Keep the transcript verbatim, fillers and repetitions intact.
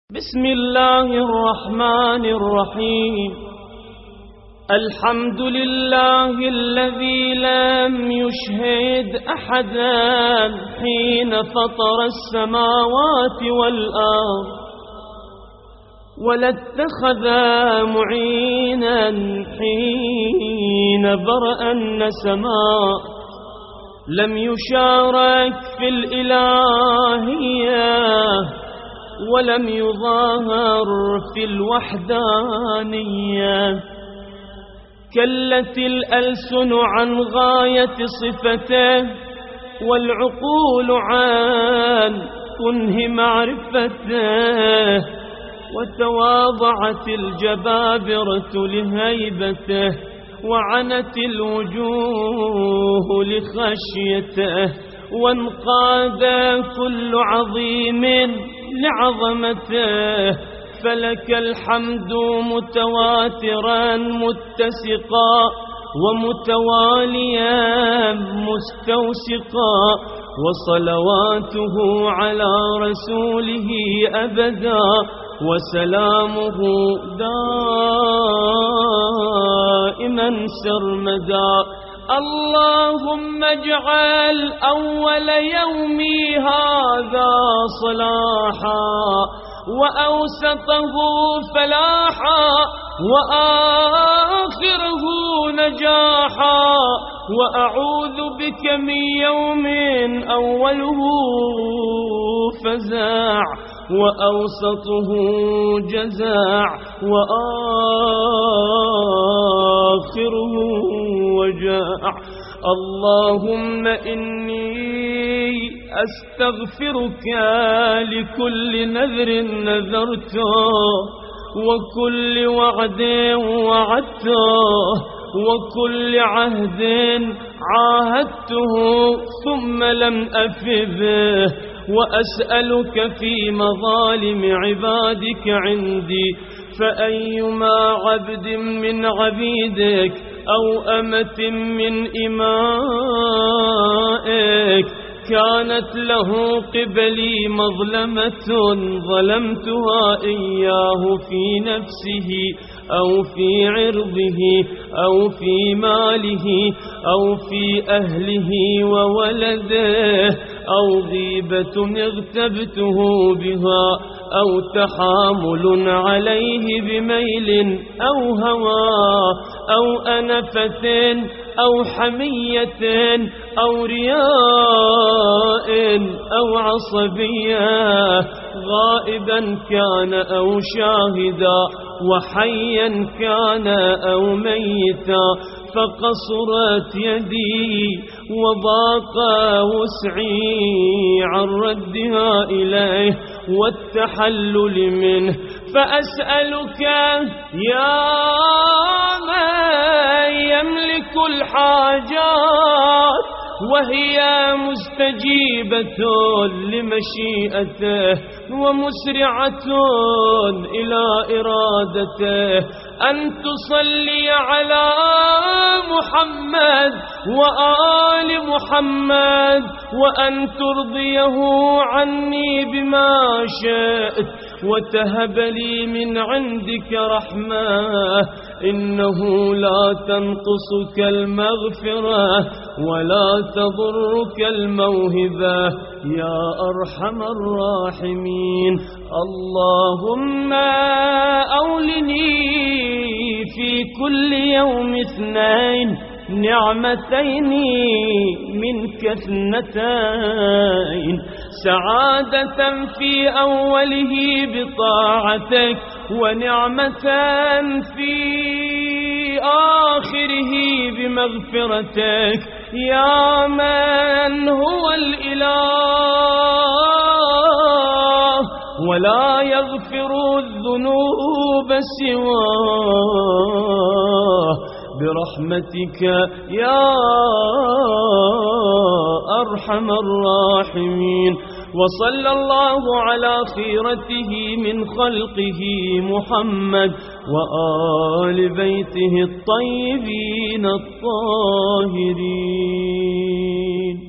بسم الله الرحمن الرحيم. الحمد لله الذي لم يشهد أحدا حين فطر السماوات والأرض، ولا اتخذ معينا حين برأ النسماء، لم يشارك في الإلهية ولم يظاهر في الوحدانية. كلت الألسن عن غاية صفته والعقول عن كنه معرفته، وتواضعت الجبابرة لهيبته، وعنت الوجوه لخشيته، وانقاد كل عظيم لعظمته. فلك الحمد متواترا متسقا ومتواليا مستوسقا، وصلواته على رسوله أبدا، وسلامه دائما سرمدا. اللهم اجعل أول يومي هذا صلاحا، وأوسطه فلاحا، وآخره نجاحا، وأعوذ بك من يوم أوله فزاع وأوسطه جزاع وآخره وجاع. اللهم إني أستغفرك لكل نذر نذرته، وكل وعد وعدته، وكل عهد عاهدته ثم لم أف به. وأسألك في مظالم عبادك عندي، فأيما عبد من عبيدك أو أمة من إمائك كانت له قبلي مظلمة ظلمتها إياه في نفسه أو في عرضه أو في ماله أو في أهله وولده، أو غيبة اغتبته بها، أو تحامل عليه بميل أو هوى، أو أنفة أو حمية أو رياء أو عصبية، غائبا كان أو شاهدا، وحيا كان أو ميتا، فقصرت يدي وضاق وسعي عن ردها إليه والتحلل منه. فأسألك يا من يملك الحاجات وهي مستجيبة لمشيئته ومسرعة إلى إرادته، أن تصلي على محمد وآل محمد، وأن ترضيه عني بما شئت، وتهب لي من عندك رحمة، إنه لا تنقصك المغفرة ولا تضرك الموهبة يا أرحم الراحمين. اللهم أولني في كل يوم اثنين نعمتين منك اثنتين، سعادة في أوله بطاعتك، ونعمة في آخره بمغفرتك، يا من هو الإله ولا يغفر الذنوب سواه، برحمتك يا أرحم الراحمين. وصلى الله على خيرته من خلقه محمد وآل بيته الطيبين الطاهرين.